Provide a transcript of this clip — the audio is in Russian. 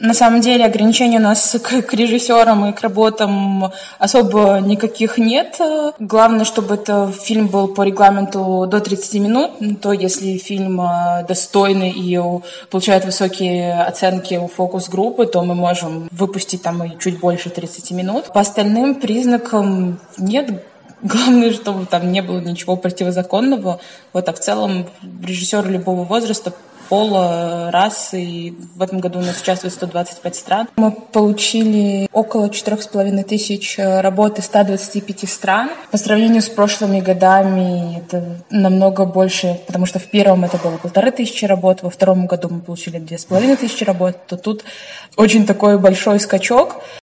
На самом деле ограничений у нас к режиссерам и к работам особо никаких нет. Главное, чтобы это фильм был по регламенту до 30 минут. То если фильм достойный и получает высокие оценки у фокус-группы, то мы можем выпустить там и чуть больше 30 минут. По остальным признакам нет. Главное, чтобы там не было ничего противозаконного. А в целом режиссеры любого возраста, пола, расы. И в этом году у нас участвует 125 стран. Мы получили около 4500 работ из 125 стран. По сравнению с прошлыми годами это намного больше, потому что в первом это было 1500 работ, во втором году мы получили 2500 работ, то тут очень такой большой скачок.